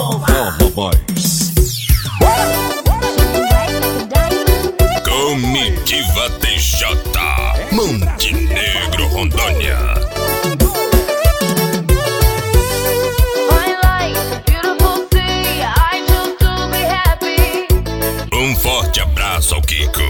Forró Boys. Comitiva TJ, Montenegro, Rondônia. Um forte abraço ao Kiko.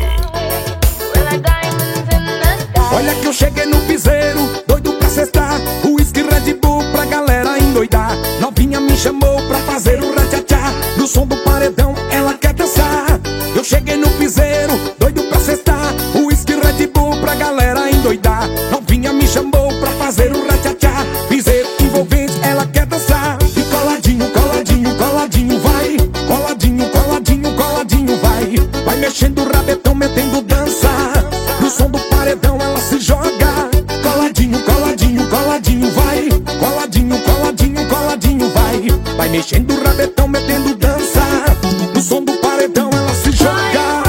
Olha que eu cheguei no piseiro, doido pra cestar, uísque Red Bull pra galera endoidar. Novinha me chamou pra fazer o ratchatá, no som do paredão ela quer dançar. Eu cheguei no piseiro, doido pra cestar, uísque Red Bull pra galera endoidar. Novinha me chamou pra fazer o ratchatá, piseiro envolvente ela quer dançar. E coladinho, coladinho, coladinho vai, coladinho, coladinho, coladinho vai. Vai mexendo o rabetão, metendo dança, no som do paredão ela se joga. Coladinho, coladinho, coladinho vai, coladinho, coladinho, coladinho vai. Vai mexendo o rabetão, metendo dança, no som do paredão ela se joga.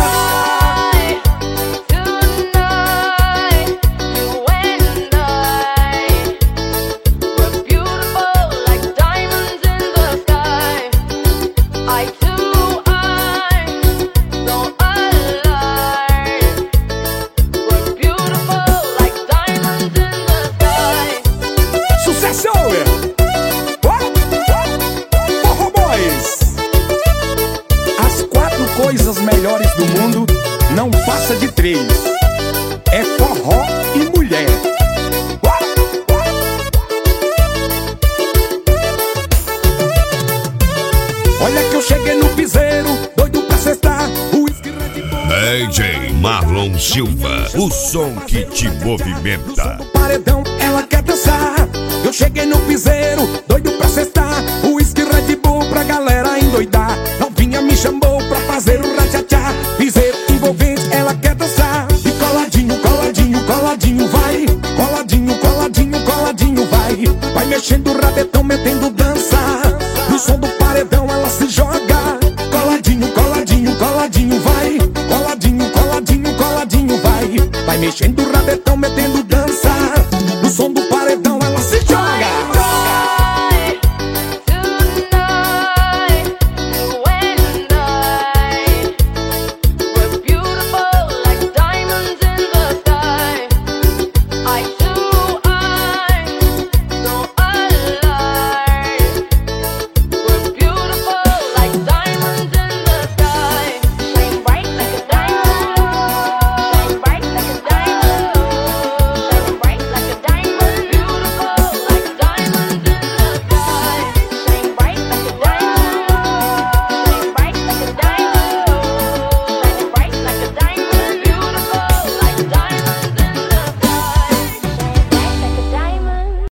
Forró Boys. As 4 coisas melhores do mundo não passa de 3. É forró e mulher. Olha que eu cheguei no piseiro, doido pra cestar, uísque Red Bull. DJ Marlon Silva, o som que te movimenta. No paredão ela quer dançar. Eu cheguei no piseiro, doido pra cestar.